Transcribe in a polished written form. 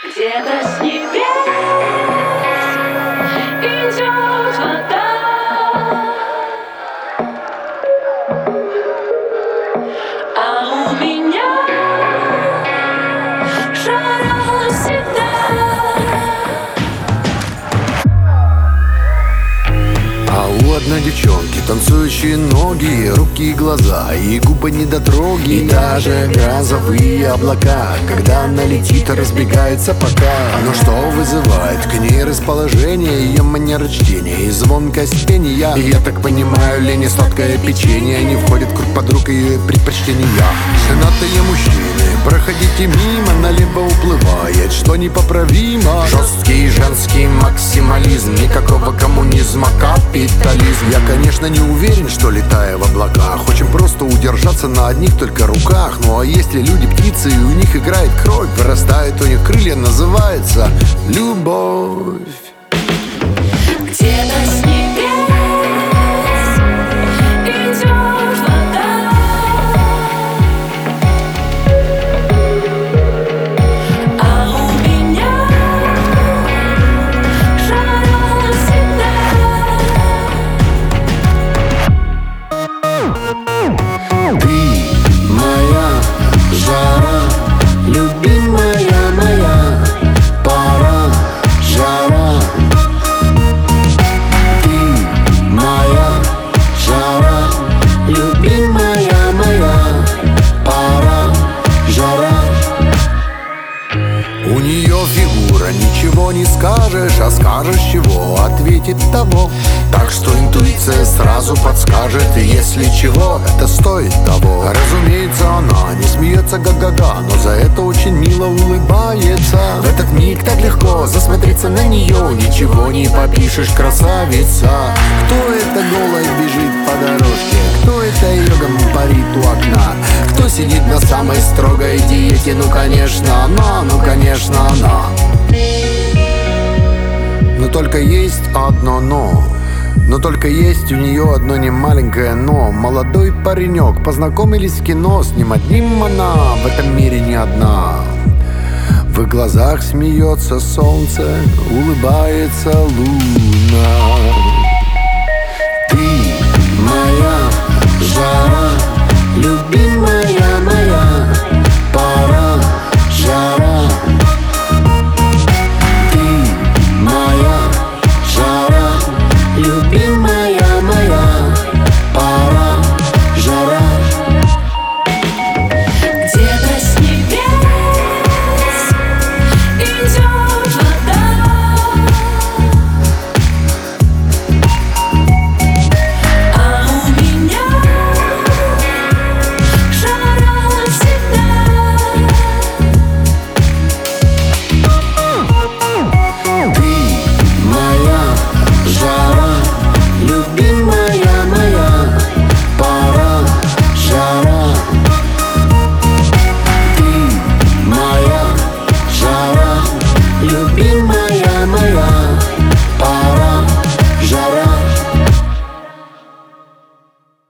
Где-то с небес идет вода, а у меня жара всегда. А у одной девчонки танцующие ноги, руки и глаза, и губы недотроги, и даже грозовые облака. Когда она летит, разбегается пока. Но что вызывает к ней расположение? Ее манера чтения и звонкость пения. И я так понимаю, лень и сладкое печенье не входит в круг подруг ее предпочтения. Женатые мужчины, проходите мимо, налибо уплывает, что непоправимо. Жесткий женский максимализм, никакого коммунизма, капитализм. Я, конечно, не уверен, что летая в облаках, хочем просто удержаться на одних только руках. Ну а если люди птицы и у них играет кровь, вырастает у них крылья, называется любовь. Где-то с небес идет вода, а у меня жара всегда. Ты моя жара, любимая моя пара, жара. Ты моя жара, любимая моя пара, жара. У нее фигура, ничего не скажешь, а скажешь чего, ответит того. Так что интуиция сразу подскажет, и если чего, это стоит того. Разумеется, она не смеется га-га-га, но за это очень мило улыбается. В этот миг так легко засмотреться на нее, ничего не попишешь, красавица. Кто это голой бежит по дорожке? Кто это йогом парит у окна? Кто сидит на самой строгой диете? Ну конечно она, ну конечно она. Но только есть одно но. Но только есть у нее одно немаленькое но. Молодой паренек, познакомились в кино, с ним одним она в этом мире не одна. В их глазах смеется солнце, улыбается луна. Ты моя жара, любимая